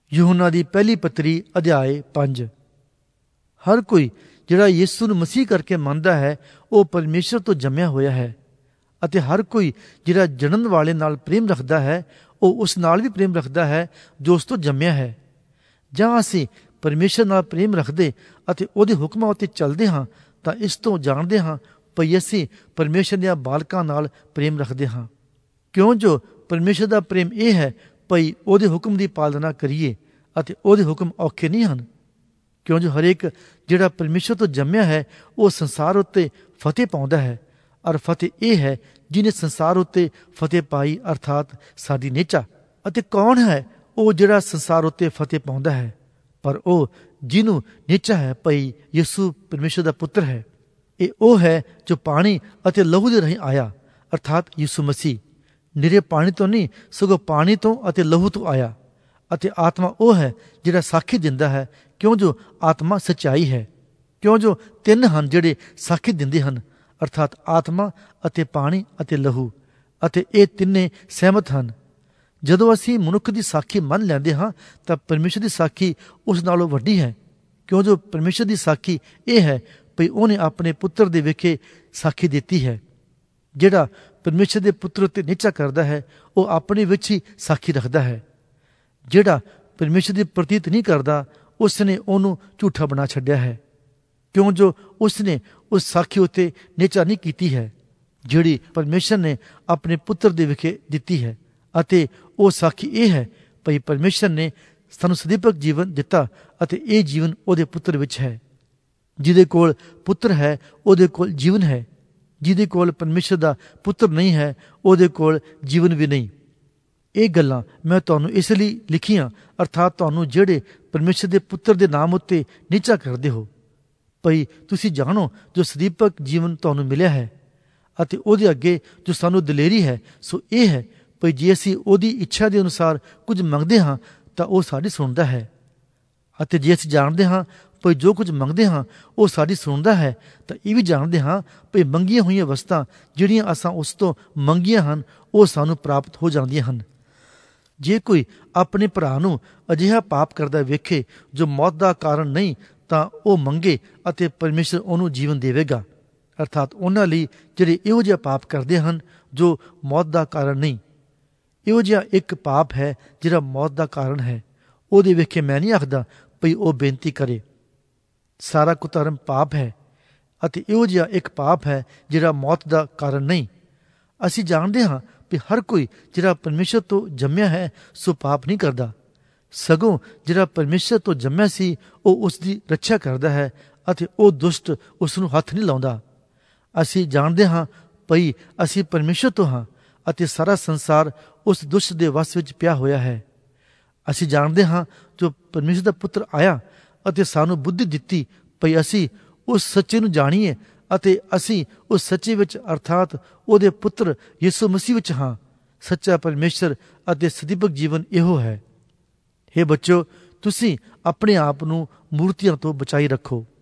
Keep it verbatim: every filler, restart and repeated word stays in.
यूहन्ना दी पहली पत्री अध्याय पंज। हर कोई ਜਿਹੜਾ ਯਿਸੂ ਨੂੰ ਮਸੀਹ ਕਰਕੇ ਮੰਨਦਾ ਹੈ ਉਹ ਪਰਮੇਸ਼ਰ ਤੋਂ ਜੰਮਿਆ ਹੋਇਆ ਹੈ, ਅਤੇ ਹਰ ਕੋਈ ਜਿਹੜਾ ਜਨਮ ਵਾਲੇ ਨਾਲ ਪ੍ਰੇਮ ਰੱਖਦਾ ਹੈ ਉਹ ਉਸ ਨਾਲ ਵੀ ਪ੍ਰੇਮ ਰੱਖਦਾ ਹੈ ਜੋ ਉਸ ਤੋਂ ਜੰਮਿਆ ਹੈ। ਜਾਂ ਅਸੀਂ ਪਰਮੇਸ਼ਰ ਨਾਲ ਪ੍ਰੇਮ ਰੱਖਦੇ ਅਤੇ ਉਹਦੇ ਹੁਕਮਾਂ ਉੱਤੇ ਚੱਲਦੇ ਹਾਂ ਤਾਂ ਇਸ ਤੋਂ ਜਾਣਦੇ ਹਾਂ ਭਈ ਅਸੀਂ ਪਰਮੇਸ਼ਰ ਦੀਆਂ ਬਾਲਕਾਂ ਨਾਲ ਪ੍ਰੇਮ ਰੱਖਦੇ ਹਾਂ। ਕਿਉਂ ਜੋ ਪਰਮੇਸ਼ਰ ਦਾ ਪ੍ਰੇਮ ਇਹ ਹੈ ਭਈ ਉਹਦੇ ਹੁਕਮ ਦੀ ਪਾਲਣਾ ਕਰੀਏ, ਅਤੇ ਉਹਦੇ ਹੁਕਮ ਔਖੇ ਨਹੀਂ ਹਨ। ਕਿਉਂ ਜੋ ਹਰੇਕ ਜਿਹੜਾ ਪਰਮੇਸ਼ਰ ਤੋਂ ਜੰਮਿਆ ਹੈ ਉਹ ਸੰਸਾਰ ਉੱਤੇ ਫਤਿਹ ਪਾਉਂਦਾ ਹੈ, ਔਰ ਫਤਿਹ ਇਹ ਹੈ ਜਿਹਨੇ ਸੰਸਾਰ ਉੱਤੇ ਫਤਿਹ ਪਾਈ, ਅਰਥਾਤ ਸਾਡੀ ਨਿਹਚਾ। ਅਤੇ ਕੌਣ ਹੈ ਉਹ ਜਿਹੜਾ ਸੰਸਾਰ ਉੱਤੇ ਫਤਿਹ ਪਾਉਂਦਾ ਹੈ? ਪਰ ਉਹ ਜਿਹਨੂੰ ਨਿਹਚਾ ਹੈ ਭਈ ਯਿਸੂ ਪਰਮੇਸ਼ਰ ਦਾ ਪੁੱਤਰ ਹੈ। ਇਹ ਉਹ ਹੈ ਜੋ ਪਾਣੀ ਅਤੇ ਲਹੂ ਦੇ ਰਾਹੀਂ ਆਇਆ, ਅਰਥਾਤ ਯਿਸੂ ਮਸੀਹ। ਨਿਰੇ ਪਾਣੀ ਤੋਂ ਨਹੀਂ ਸਗੋਂ ਪਾਣੀ ਤੋਂ ਅਤੇ ਲਹੂ ਤੋਂ ਆਇਆ। ਅਤੇ ਆਤਮਾ ਉਹ ਹੈ ਜਿਹੜਾ ਸਾਖੀ ਦਿੰਦਾ ਹੈ, ਕਿਉਂ ਜੋ ਆਤਮਾ ਸੱਚਾਈ ਹੈ। ਕਿਉਂ ਜੋ ਤਿੰਨ ਹਨ ਜਿਹੜੇ ਸਾਖੀ ਦਿੰਦੇ ਹਨ, ਅਰਥਾਤ ਆਤਮਾ ਅਤੇ ਪਾਣੀ ਅਤੇ ਲਹੂ, ਅਤੇ ਇਹ ਤਿੰਨੇ ਸਹਿਮਤ ਹਨ। ਜਦੋਂ ਅਸੀਂ ਮਨੁੱਖ ਦੀ ਸਾਖੀ ਮੰਨ ਲੈਂਦੇ ਹਾਂ ਤਾਂ ਪਰਮੇਸ਼ਰ ਦੀ ਸਾਖੀ ਉਸ ਨਾਲੋਂ ਵੱਡੀ ਹੈ। ਕਿਉਂ ਜੋ ਪਰਮੇਸ਼ਰ ਦੀ ਸਾਖੀ ਇਹ ਹੈ ਭਈ ਉਹਨੇ ਆਪਣੇ ਪੁੱਤਰ ਦੇ ਵਿਖੇ ਸਾਖੀ ਦਿੱਤੀ ਹੈ। ਜਿਹੜਾ ਪਰਮੇਸ਼ਰ ਦੇ ਪੁੱਤਰ ਉੱਤੇ ਨਿਹਚਾ ਕਰਦਾ ਹੈ ਉਹ ਆਪਣੇ ਵਿੱਚ ਹੀ ਸਾਖੀ ਰੱਖਦਾ ਹੈ। ਜਿਹੜਾ ਪਰਮੇਸ਼ਰ ਦੀ ਪ੍ਰਤੀਤ ਨਹੀਂ ਕਰਦਾ ਉਸ ਨੇ ਉਹਨੂੰ ਝੂਠਾ ਬਣਾ ਛੱਡਿਆ ਹੈ, ਕਿਉਂ ਜੋ ਉਸ ਨੇ ਉਸ ਸਾਖੀ ਉੱਤੇ ਨਿਹਚਾ ਨਹੀਂ ਕੀਤੀ ਹੈ ਜਿਹੜੀ ਪਰਮੇਸ਼ਰ ਨੇ ਆਪਣੇ ਪੁੱਤਰ ਦੇ ਵਿਖੇ ਦਿੱਤੀ ਹੈ। ਅਤੇ ਉਹ ਸਾਖੀ ਇਹ ਹੈ ਭਈ ਪਰਮੇਸ਼ਰ ਨੇ ਸਾਨੂੰ ਸਦੀਪਕ ਜੀਵਨ ਦਿੱਤਾ, ਅਤੇ ਇਹ ਜੀਵਨ ਉਹਦੇ ਪੁੱਤਰ ਵਿੱਚ ਹੈ। ਜਿਹਦੇ ਕੋਲ ਪੁੱਤਰ ਹੈ ਉਹਦੇ ਕੋਲ ਜੀਵਨ ਹੈ। ਜਿਹਦੇ ਕੋਲ ਪਰਮੇਸ਼ਰ ਦਾ ਪੁੱਤਰ ਨਹੀਂ ਹੈ ਉਹਦੇ ਕੋਲ ਜੀਵਨ ਵੀ ਨਹੀਂ। ਇਹ ਗੱਲਾਂ ਮੈਂ ਤੁਹਾਨੂੰ ਇਸ ਲਈ ਲਿਖੀਆਂ, ਅਰਥਾਤ ਤੁਹਾਨੂੰ ਜਿਹੜੇ ਪਰਮੇਸ਼ਰ ਦੇ ਪੁੱਤਰ ਦੇ ਨਾਮ ਉੱਤੇ ਨਿਹਚਾ ਕਰਦੇ ਹੋ, ਭਈ ਤੁਸੀਂ ਜਾਣੋ ਜੋ ਸਦੀਪਕ ਜੀਵਨ ਤੁਹਾਨੂੰ ਮਿਲਿਆ ਹੈ। ਅਤੇ ਉਹਦੇ ਅੱਗੇ ਜੋ ਸਾਨੂੰ ਦਲੇਰੀ ਹੈ ਸੋ ਇਹ ਹੈ ਭਈ ਜੇ ਅਸੀਂ ਉਹਦੀ ਇੱਛਾ ਦੇ ਅਨੁਸਾਰ ਕੁਝ ਮੰਗਦੇ ਹਾਂ ਤਾਂ ਉਹ ਸਾਡੀ ਸੁਣਦਾ ਹੈ। ਅਤੇ ਜੇ ਅਸੀਂ ਜਾਣਦੇ ਹਾਂ ਭਈ ਜੋ ਕੁਝ ਮੰਗਦੇ ਹਾਂ ਉਹ ਸਾਡੀ ਸੁਣਦਾ ਹੈ ਤਾਂ ਇਹ ਵੀ ਜਾਣਦੇ ਹਾਂ ਭਈ ਮੰਗੀਆਂ ਹੋਈਆਂ ਵਸਤਾਂ ਜਿਹੜੀਆਂ ਅਸਾਂ ਉਸ ਤੋਂ ਮੰਗੀਆਂ ਹਨ ਉਹ ਸਾਨੂੰ ਪ੍ਰਾਪਤ ਹੋ ਜਾਂਦੀਆਂ ਹਨ। ਜੇ ਕੋਈ ਆਪਣੇ ਭਰਾ ਨੂੰ ਅਜਿਹਾ ਪਾਪ ਕਰਦਾ ਵੇਖੇ ਜੋ ਮੌਤ ਦਾ ਕਾਰਨ ਨਹੀਂ ਤਾਂ ਉਹ ਮੰਗੇ ਅਤੇ ਪਰਮੇਸ਼ਰ ਉਹਨੂੰ ਜੀਵਨ ਦੇਵੇਗਾ, ਅਰਥਾਤ ਉਹਨਾਂ ਲਈ ਜਿਹੜੇ ਇਹੋ ਜਿਹਾ ਪਾਪ ਕਰਦੇ ਹਨ ਜੋ ਮੌਤ ਦਾ ਕਾਰਨ ਨਹੀਂ। ਇਹੋ ਜਿਹਾ ਇੱਕ ਪਾਪ ਹੈ ਜਿਹੜਾ ਮੌਤ ਦਾ ਕਾਰਨ ਹੈ। ਉਹਦੇ ਵੇਖੇ ਮੈਂ ਨਹੀਂ ਆਖਦਾ ਭਈ ਉਹ ਬੇਨਤੀ ਕਰੇ। ਸਾਰਾ ਕੁਧਰਮ ਪਾਪ ਹੈ, ਅਤੇ ਇਹੋ ਜਿਹਾ ਇੱਕ ਪਾਪ ਹੈ ਜਿਹੜਾ ਮੌਤ ਦਾ ਕਾਰਨ ਨਹੀਂ। ਅਸੀਂ ਜਾਣਦੇ ਹਾਂ ਵੀ ਹਰ ਕੋਈ ਜਿਹੜਾ ਪਰਮੇਸ਼ਰ ਤੋਂ ਜੰਮਿਆ ਹੈ ਸੋ ਪਾਪ ਨਹੀਂ ਕਰਦਾ, ਸਗੋਂ ਜਿਹੜਾ ਪਰਮੇਸ਼ਰ ਤੋਂ ਜੰਮਿਆ ਸੀ ਉਹ ਉਸ ਦੀ ਰੱਖਿਆ ਕਰਦਾ ਹੈ, ਅਤੇ ਉਹ ਦੁਸ਼ਟ ਉਸ ਨੂੰ ਹੱਥ ਨਹੀਂ ਲਾਉਂਦਾ। ਅਸੀਂ ਜਾਣਦੇ ਹਾਂ ਭਈ ਅਸੀਂ ਪਰਮੇਸ਼ਰ ਤੋਂ ਹਾਂ, ਅਤੇ ਸਾਰਾ ਸੰਸਾਰ ਉਸ ਦੁਸ਼ਟ ਦੇ ਵਸ ਵਿੱਚ ਪਿਆ ਹੋਇਆ ਹੈ। ਅਸੀਂ ਜਾਣਦੇ ਹਾਂ ਜੋ ਪਰਮੇਸ਼ਰ ਦਾ ਪੁੱਤਰ ਆਇਆ ਅਤੇ ਸਾਨੂੰ ਬੁੱਧੀ ਦਿੱਤੀ ਭਈ ਅਸੀਂ ਉਸ ਸੱਚੇ ਨੂੰ ਜਾਣੀਏ, ਅਤੇ ਅਸੀਂ ਉਸ ਸੱਚੇ ਵਿੱਚ ਅਰਥਾਤ ਉਹਦੇ ਪੁੱਤਰ ਯਿਸੂ ਮਸੀਹ ਵਿੱਚ ਹਾਂ। ਸੱਚਾ ਪਰਮੇਸ਼ਰ ਅਤੇ ਸਦੀਪਕ ਜੀਵਨ ਇਹੋ ਹੈ। ਹੇ ਬੱਚੋ, ਤੁਸੀਂ ਆਪਣੇ ਆਪ ਨੂੰ ਮੂਰਤੀਆਂ ਤੋਂ ਬਚਾਈ ਰੱਖੋ।